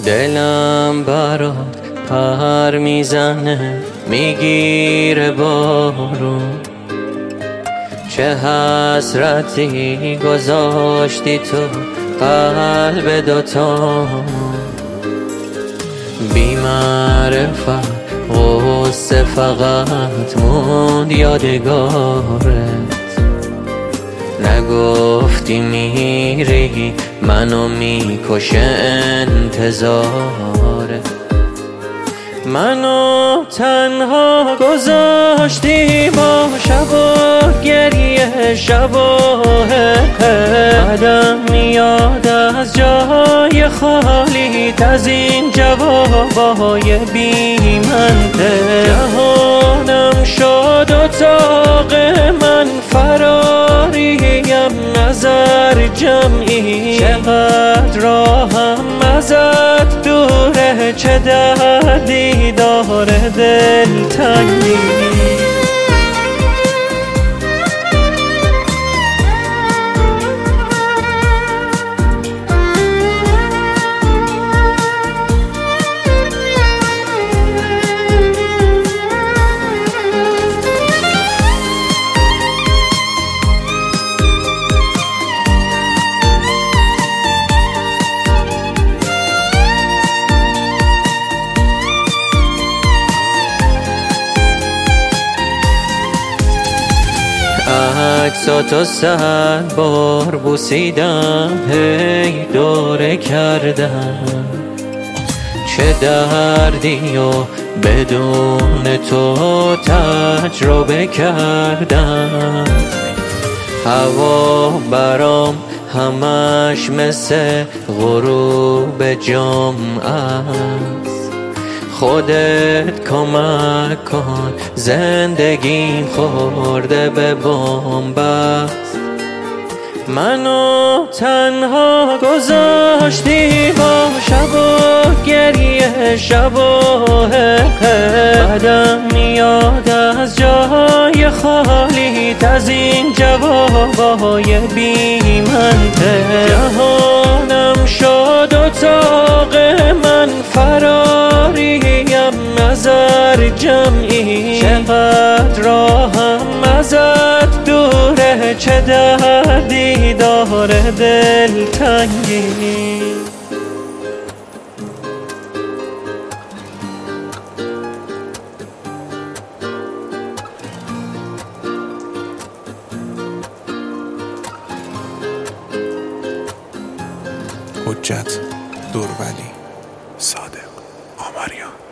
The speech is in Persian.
دلم برات پر میزنه میگیره بارون، چه حسرتی گذاشتی تو قلب دوتامون. بی معرفت غصه فقط موند یادگارت، نگفتی میری منو میکشه انتظاره. منو تنها گذاشتی با شب و گریه شباهه، قدم میاد از جای خالیت، از این جوابای بی منطق. جهانم شد اتاق من، فراریم نظر جمعی، چقدر راهم ازت دوره، چه دردی داره دلتنگی. عکساتو 100 بار بوسیدم، هی دوره کردم، چه دردی و بدون تو تجربه کردم. هوا برام همش مثل غروب جمعه، خودت کمک کن، زندگیم خورده به بنبست. منو تنها گذاشتی با شب و گریه شباهه، قدم میاد از جای خالیت، از این جوابای بی منطق. جهانم شد اتاق من، فراریم نظر جمعی، چقدر راهم ازت دوره، چه دردی داره دلتنگی. حجت درولی، صادق آمریان.